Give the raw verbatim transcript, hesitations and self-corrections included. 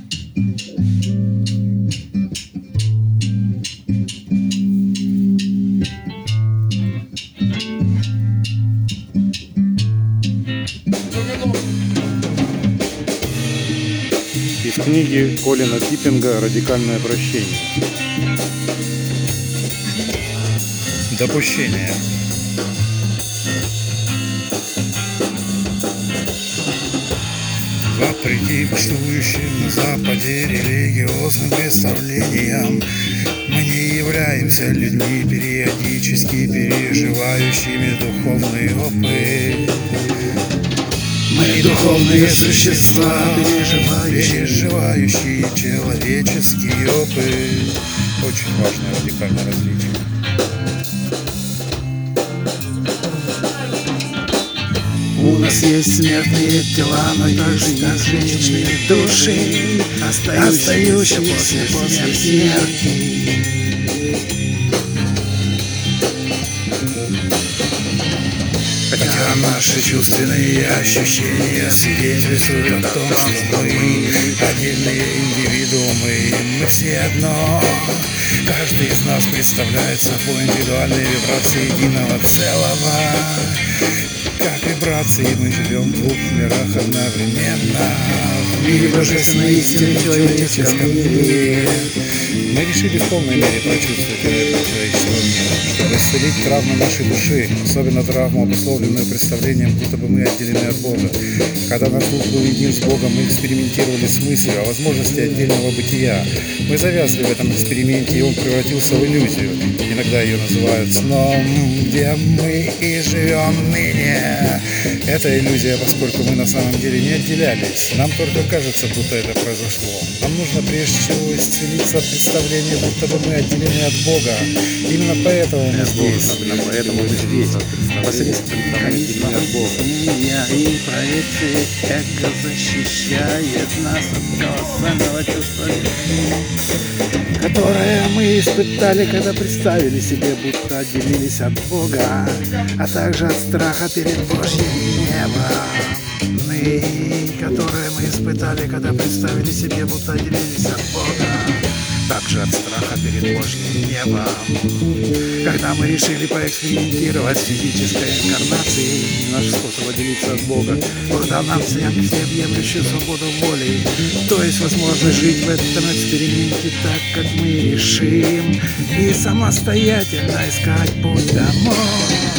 Из книги Колина Типпинга «Радикальное прощение». Допущение. Вопреки бушующим на Западе религиозным представлениям, мы не являемся людьми, периодически переживающими духовный опыт. Мы духовные существа, переживающие, переживающие человеческий опыт. Очень важное радикальное различие. У нас есть смертные тела, но также есть вечные души, остающиеся после, после смерти. Хотя наши чувственные ощущения свидетельствуют о том, что мы отдельные индивидуумы, мы все одно. Каждый из нас представляет собой индивидуальные вибрации единого целого. Как вибрации мы живем в двух мирах одновременно. В мире божественной истины, в человеческом мире. Мы решили в полной мере прочувствовать энергию человеческого мира, чтобы исцелить травму нашей души, особенно травму, обусловленную представлением, будто бы мы отделены от Бога. Когда наш дух был един с Богом, мы экспериментировали с мыслью о возможности отдельного бытия. Мы завязли в этом эксперименте, и он превратился в иллюзию. Иногда ее называют сном, где мы и живем ныне. Это иллюзия, поскольку мы на самом деле не отделялись. Нам только кажется, будто это произошло. Нам нужно прежде всего исцелиться от представления, будто бы мы отделены от Бога. Именно поэтому мы здесь. Именно поэтому мы здесь. Посредством отделения от Бога. И проекции эго защищает нас от колоссального чувства, которое мы испытали, когда представили себе, будто отделились от Бога, а также от страха перед Божьим небом, которое мы испытали, когда представили себе, будто отделились от Бога, также от страха перед Божьим небом. Когда мы решили поэкспериментировать с физической инкарнацией, наш способ отделиться от Бога, Бог дал нам всеобъемлющую свободу воли, то есть возможность жить в этом эксперименте так, как мы решим, и самостоятельно искать путь домой.